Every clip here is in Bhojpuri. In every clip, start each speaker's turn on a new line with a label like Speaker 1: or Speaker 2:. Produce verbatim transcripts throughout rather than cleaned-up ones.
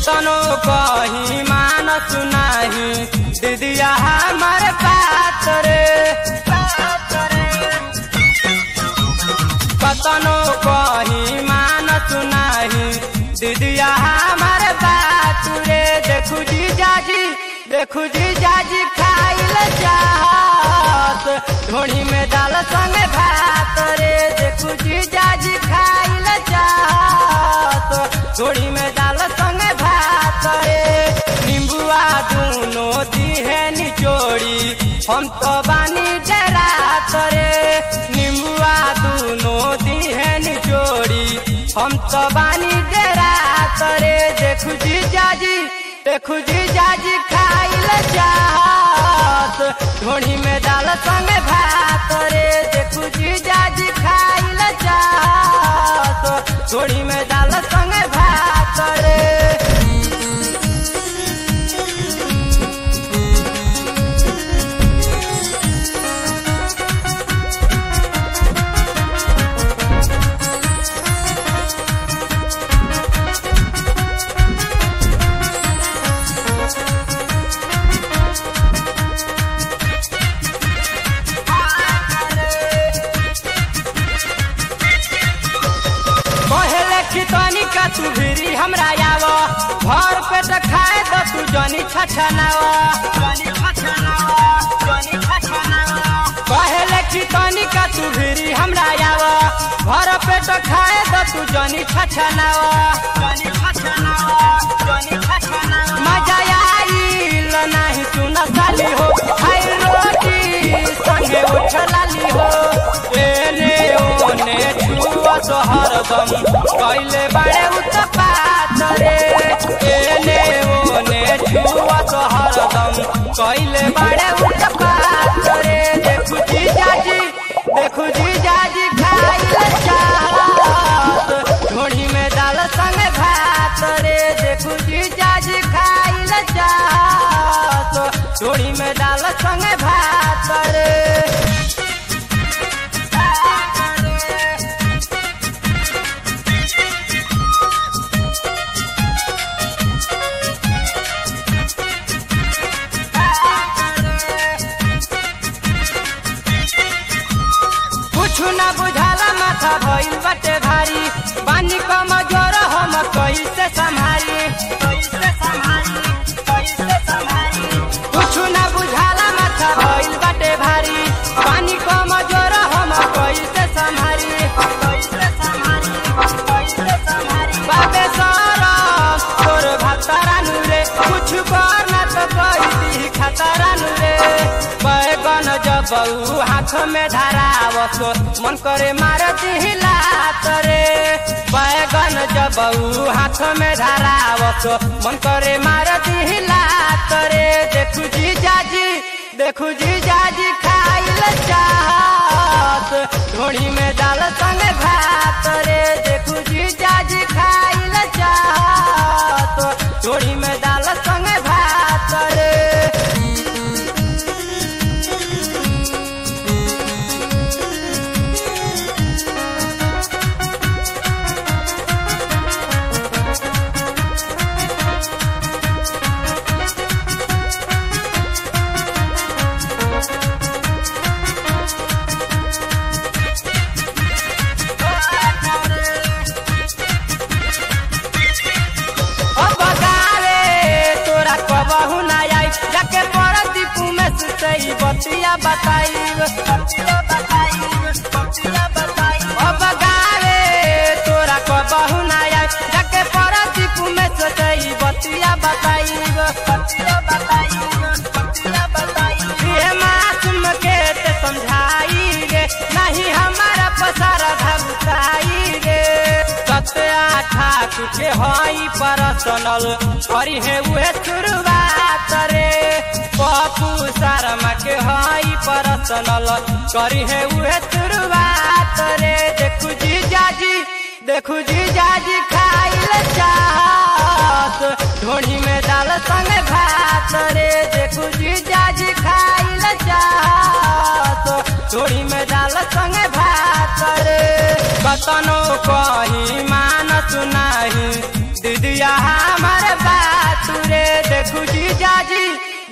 Speaker 1: केतनो कही मान सुनाही दीदिया हमारे बात रे कतनो कही मान सुनाही दीदिया हमारे बात रे देखू जी जाजी देखू जी जाजी खाइल चाहत ढोड़ी में दाल संग भात रे देखू जी जाजी खाइल चाहत ढोड़ी में दाल संग भात रे नींबुआ दूनो दिहे निचोड़ी हम तो बानी डरात रे नींबुआ दूनो दिहे निचोड़ी हम तो बानी डरात रे देखू जी जाजी देखू जी जाजी खाइल चाहत ढोड़ी में दाल संग भात रे देखू जी जाजी खाइल चाहत ढोड़ी में दाल संग भात रे तनिका तू भिरी हमरा आव घर पे तो खाए तो तू जनी छछनावा कहले कि तनिका तू भिरी हमरा आव घर पे तो खाए तो तू जनी छछनावा मजा आइल नहीं सुन साली हो खाई रोटी संगे उठलाली हो एने ओने छुआ तो हरदम कैले बड़े उत्पात रे एने ओने छुआ तो हरदम कैले बड़े उत्पात रे देखू जी जाजी देखू जी जाजी खाइल चाहत ढोड़ी में दाल संग भात रे देखू जी जाजी खाइल चाहत ढोड़ी में दाल संग भात रे ना बुझाला माथा भइल बाटे भारी पानी कम जोर हम कैसे संभाली कैसे संभाली कैसे संभाली कुछ ना बुझाला माथा भइल बाटे भारी पानी कम जोर हम कैसे संभाली कैसे संभाली कैसे संभाली बाबे सारा तोर भतरानु रे कुछ कर ना तो कहि दी खतरानु रे बैगन जब हाथ में धरावत मन करे मार दिलात रे बैगन जब हाथ में धरावत मन करे मार दिलात रे देखू जी जाजी देखू जी जाजी खाइल चाहत ढोड़ी में दाल संग भात रे देखू जी जाजी खाइल चाहत ढोड़ी में दाल संग भात रे बतिया बताई बतिया बताई बतिया बताई अब गावे तोरा कबहू ना आए जाके परती में सोचई बतिया बताई बतिया बताई बतिया बताई ये मासूम के ते समझाई रे नहीं हमारा पसारा भगताई रे सत्या ठाकुर के हई पर्सनल करी है उहे शुरुआत रे पप्पू शर्मा के हई पर्सनल करी है उहे शुरुआत रे देखू जी जाजी देखू जी जाजी खाइल चाहत ढोड़ी में दाल संग भात रे देखू जी जाजी खाइल चाहत ढोड़ी में दाल संग भात रे कतनो कही मान सुनाही दीदिया हमारे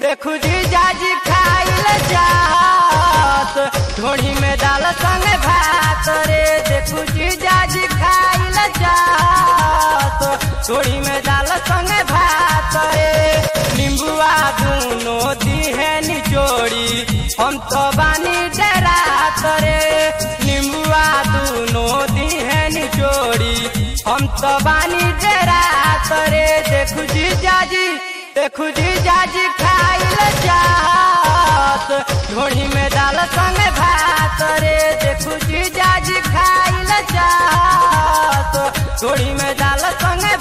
Speaker 1: देखू जीजाजी खाइल जात ढोड़ी में दाल संग भात रे। देखू जीजाजी खाइल जात ढोड़ी में दाल संग भात रे। नींबुआ दूनो दिहे निचोड़ी हम तो बानी डरात रे। नींबुआ दूनो दिहे निचोड़ी हम तो बानी डरात रे। देखू जीजाजी देखू जीजाजी खाइल जात ढोड़ी में दाल संग भात रे। देखू जीजाजी खाइल जात ढोड़ी में दाल संग